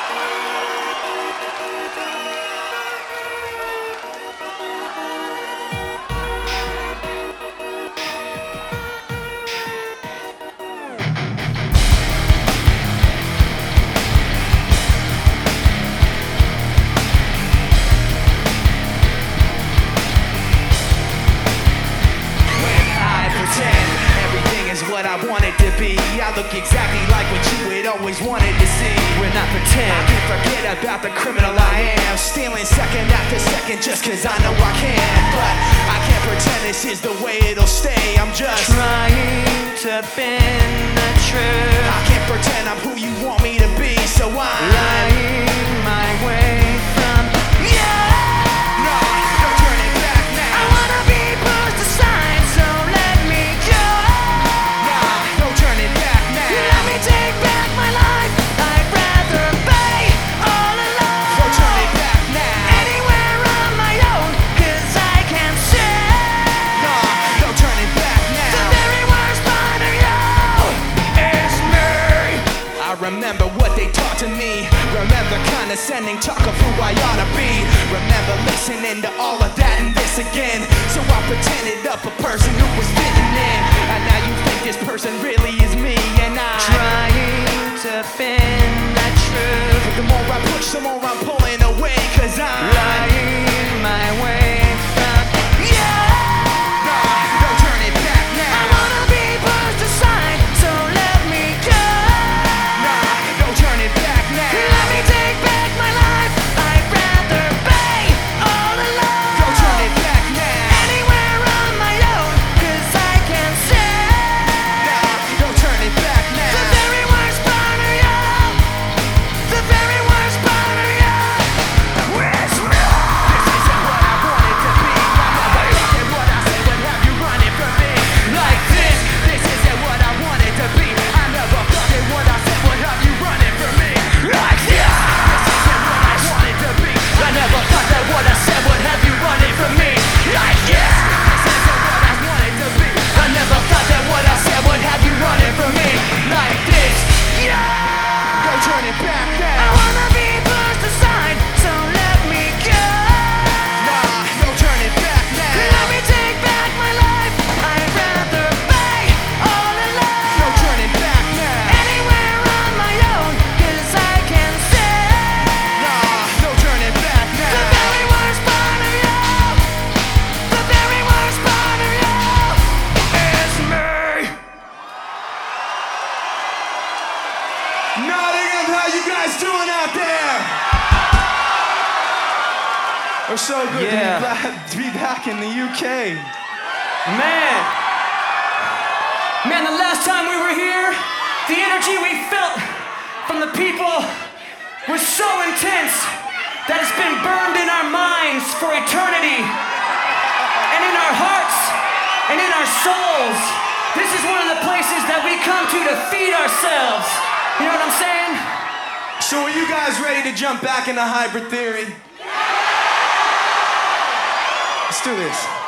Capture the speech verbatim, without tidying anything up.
What I wanted to be, I look exactly like what you had always wanted to see. We're not pretend. I can't forget about the criminal I am, stealing second after second just cause I know I can. But I can't pretend this is the way it'll stay. I'm just trying to bend the truth. I can't pretend I'm who you want me to be, so I'm lying my way from you. No, don't turn it back now. I wanna be pushed aside, so let me go. Take back my life, I'd rather be all alone. Don't turn it back now. Anywhere on my own, cause I can see. No, don't turn it back now. The very worst part of you is me. I remember what they taught to me. Remember condescending talk of who I ought to be. Remember listening to all of that and this again. So I pretended up a person who was fitting in. And now you think this person really is me. And I trying to bend the truth. But the more I push, the more I'm pulling away. Cause I'm lying my way from you. No, don't turn it back now. I wanna be pushed aside, so let me go. No, don't turn it back now. Let me take back my life, I'd rather be all alone. Don't turn it back now. Anywhere on my own, cause I can see. No, don't turn it back now. The very worst part of you, the very worst part of you, is me. This isn't what I wanted to be. I never thought that what I said would have you running from me like this. This isn't what I wanted to be. I never thought that what I said would have you running from me like this. This isn't what I wanted to be. I never thought that what I said would have you running from me like this. This isn't what I wanted to be. I never thought that what I said would have you running from me like this. Yeah. Don't turn it back I now. wanna be pushed aside, so let me go. Nah, don't turn it back now. Let me take back my life, I'd rather be all alone. Don't turn it back now. Anywhere on my own, cause I can see. Nah, don't turn it back The now. very worst part of you, the very worst part of you is me. Nottingham, how you guys doing out there? We're so good Yeah. to, be back, to be back in the U K. Man, man, the last time we were here, the energy we felt from the people was so intense that it's been burned in our minds for eternity, and in our hearts, and in our souls. This is one of the places that we come to to feed ourselves. You know what I'm saying? So are you guys ready to jump back into Hybrid Theory? Let's do this.